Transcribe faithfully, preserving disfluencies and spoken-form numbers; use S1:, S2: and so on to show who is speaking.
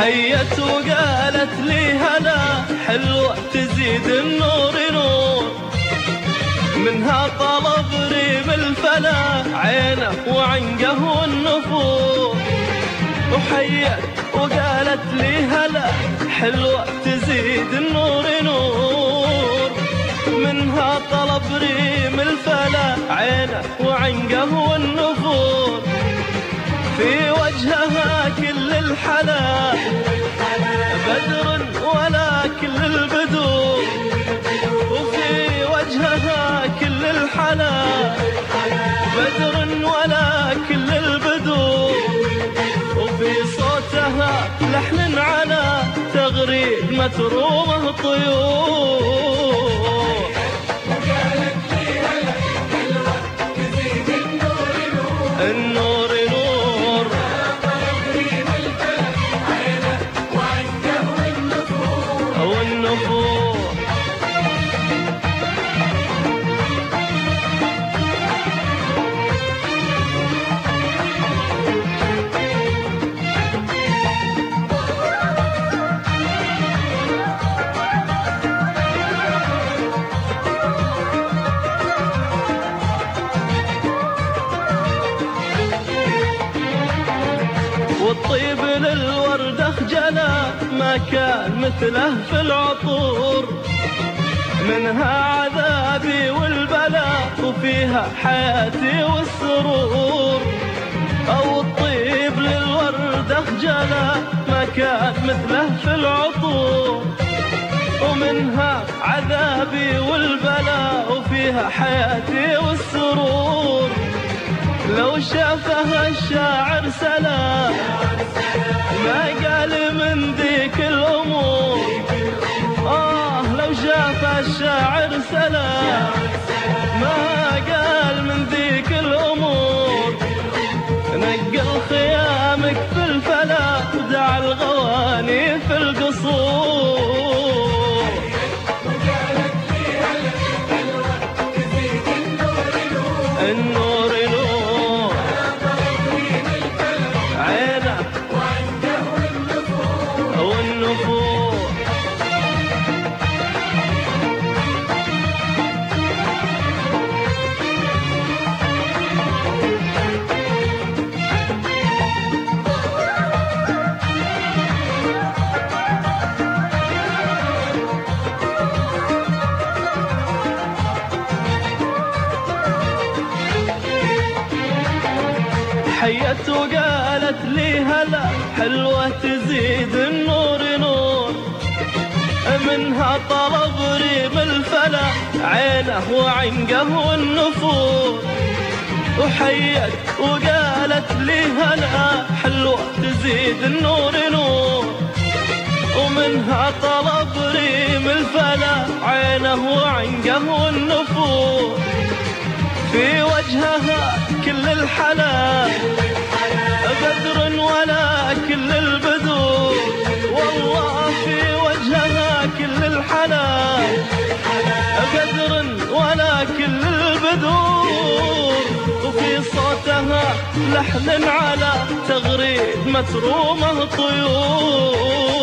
S1: حيت وقالت لي هلا حلوة تزيد النور نور، منها طلب ريم الفلا عينه وعنقه والنفور. وحيت وقالت لي هلا حلوة تزيد النور نور، منها طلب ريم الفلا عينه وعنقه والنفور. في وجهها كل الحلا بدر ولا كل البدور، وفي وجهها كل الحلا بدر ولا كل البدور. وفي صوتها لحن على تغريد مترومه الطيور. النور نور والنفور. والطيب للوردة خجلا ما كان مثله في العطور، منها عذابي والبلاء وفيها حياتي والسرور. أو الطيب للوردة خجلا ما كان مثله في العطور، ومنها عذابي والبلاء وفيها حياتي والسرور. لو شافها الشاعر سلام ما قال من ذيك الأمور. آه لو شاف الشاعر سلام ما قال من ذيك الأمور. نقل خيامك في الفلا ودع الغواني في القصور. النور نور عينه والنفور. حيت وقالت لي هلا حلوة تزيد النور نور، منها طلب ريم الفلا عينه وعنقه والنفور. وحيت وقالت لي هلا حلوة تزيد النور نور، ومنها طلب ريم الفلا عينه وعنقه والنفور. في وجهها كل الحلا بدر ولا كل البدور. والله في وجهها كل الحلا بدر ولا كل البدور. وفي صوتها لحن على تغريد مترومه طيور.